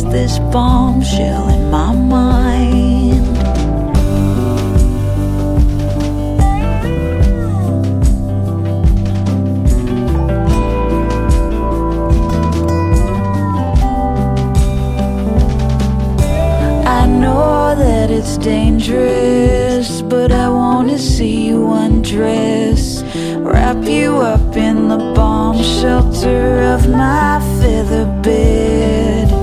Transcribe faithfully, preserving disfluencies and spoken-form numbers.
this bombshell in my mind. I know that it's dangerous, but I wanna see you undress, wrap you up in the bomb shelter of my feather bed.